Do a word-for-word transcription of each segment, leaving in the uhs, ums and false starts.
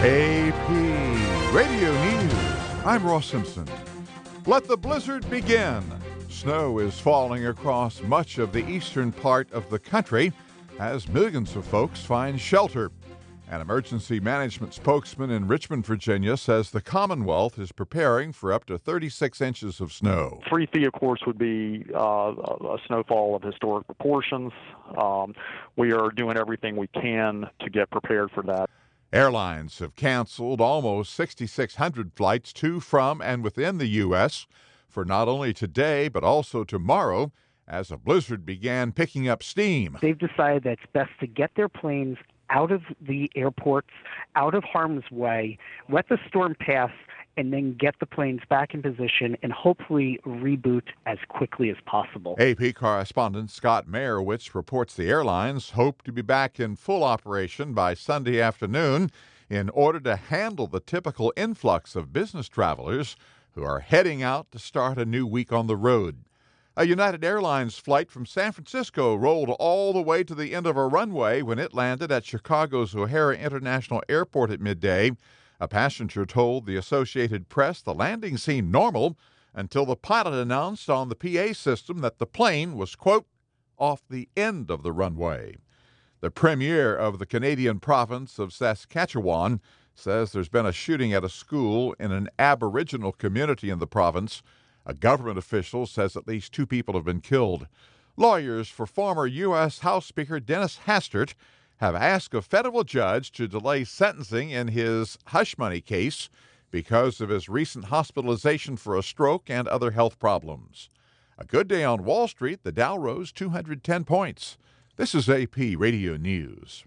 A P Radio News. I'm Ross Simpson. Let the blizzard begin. Snow is falling across much of the eastern part of the country as millions of folks find shelter. An emergency management spokesman in Richmond, Virginia, says the Commonwealth is preparing for up to thirty-six inches of snow. Three feet, of course, would be uh, a snowfall of historic proportions. Um, we are doing everything we can to get prepared for that. Airlines have canceled almost six thousand six hundred flights to, from, and within the U S for not only today but also tomorrow as a blizzard began picking up steam. They've decided that it's best to get their planes out of the airports, out of harm's way, let the storm pass, and then get the planes back in position and hopefully reboot as quickly as possible. A P correspondent Scott Mayerowitz reports the airlines hope to be back in full operation by Sunday afternoon in order to handle the typical influx of business travelers who are heading out to start a new week on the road. A United Airlines flight from San Francisco rolled all the way to the end of a runway when it landed at Chicago's O'Hare International Airport at midday. A passenger told the Associated Press the landing seemed normal until the pilot announced on the P A system that the plane was, quote, off the end of the runway. The premier of the Canadian province of Saskatchewan says there's been a shooting at a school in an Aboriginal community in the province. A government official says at least two people have been killed. Lawyers for former U S House Speaker Dennis Hastert have asked a federal judge to delay sentencing in his hush money case because of his recent hospitalization for a stroke and other health problems. A good day on Wall Street. The Dow rose two hundred ten points. This is A P Radio News.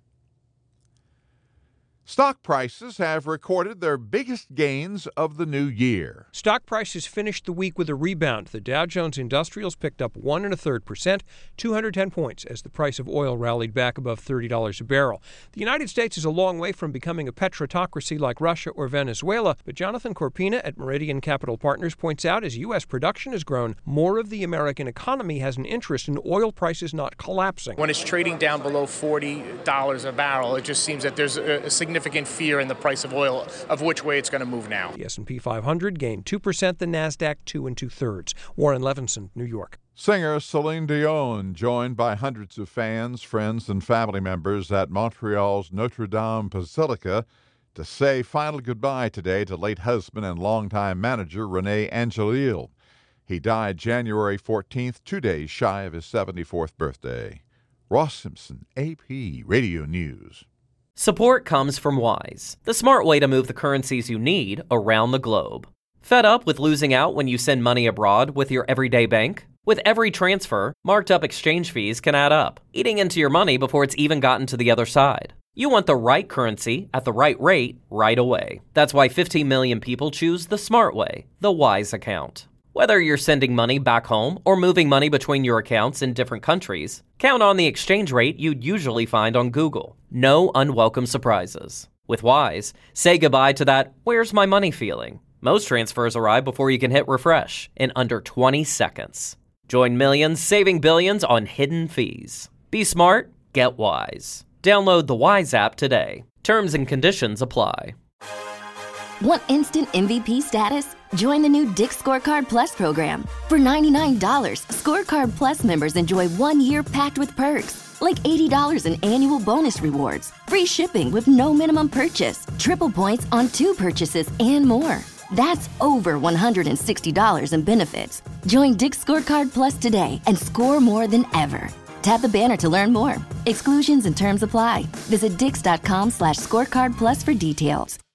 Stock prices have recorded their biggest gains of the new year. Stock prices finished the week with a rebound. The Dow Jones Industrials picked up one and a third percent, two hundred ten points, as the price of oil rallied back above thirty dollars a barrel. The United States is a long way from becoming a petrodocracy like Russia or Venezuela, but Jonathan Corpina at Meridian Capital Partners points out as U S production has grown, more of the American economy has an interest in oil prices not collapsing. When it's trading down below forty dollars a barrel, it just seems that there's a, a significant significant fear in the price of oil of which way it's going to move now. The S and P five hundred gained two percent, the NASDAQ two and two-thirds. Warren Levinson, New York. Singer Celine Dion, joined by hundreds of fans, friends, and family members at Montreal's Notre Dame Basilica to say final goodbye today to late husband and longtime manager René Angélil. He died January fourteenth, two days shy of his seventy-fourth birthday. Ross Simpson, A P Radio News. Support comes from Wise, the smart way to move the currencies you need around the globe. Fed up with losing out when you send money abroad with your everyday bank? With every transfer, marked up exchange fees can add up, eating into your money before it's even gotten to the other side. You want the right currency at the right rate right away. That's why fifteen million people choose the smart way, the Wise account. Whether you're sending money back home or moving money between your accounts in different countries, count on the exchange rate you'd usually find on Google. No unwelcome surprises. With Wise, say goodbye to that "where's my money" feeling. Most transfers arrive before you can hit refresh in under twenty seconds. Join millions saving billions on hidden fees. Be smart, get Wise. Download the Wise app today. Terms and conditions apply. Want instant M V P status? Join the new Dick's Scorecard Plus program. For ninety-nine dollars, Scorecard Plus members enjoy one year packed with perks, like eighty dollars in annual bonus rewards, free shipping with no minimum purchase, triple points on two purchases, and more. That's over one hundred sixty dollars in benefits. Join Dick's Scorecard Plus today and score more than ever. Tap the banner to learn more. Exclusions and terms apply. Visit dix.com slash scorecard plus for details.